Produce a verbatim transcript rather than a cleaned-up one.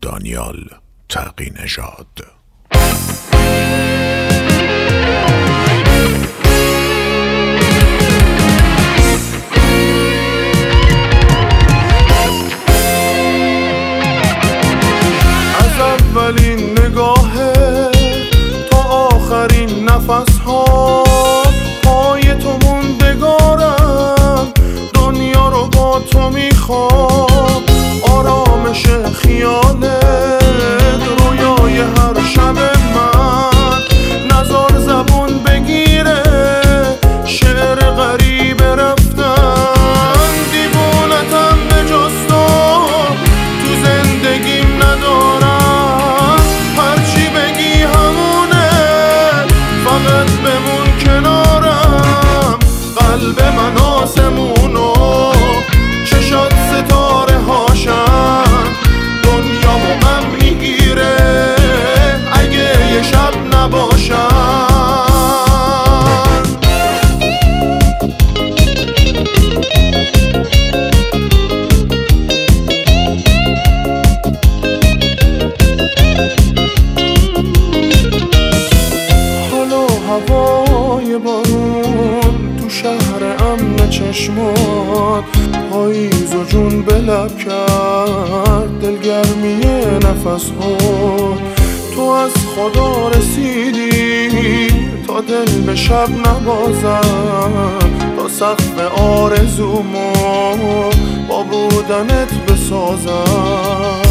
دانیال تقی نژاد. از اولین نگاهه تا آخرین نفس ها پای تو موندگارم، دنیا رو با تو میخوام، آرامش خیالت رویای هر شب من، نزار زبون بگیره شعر غریب رفتن، دیوونتم به جز تو تو زندگیم ندارم، هرچی بگی همونه فقط بمون کنارم، قلب من آسمونو چشات ستاره هاشن، دنیامو من میگیره اگه یه شب نباشن. حالا هوای بارون تو شهر امن چشمات، پاییز و جون به لب کرد دلگرمی نفس ها، تو از خدا رسیدی تا دل به شب نبازم، تا سقف آرزومو با بودنت بسازم.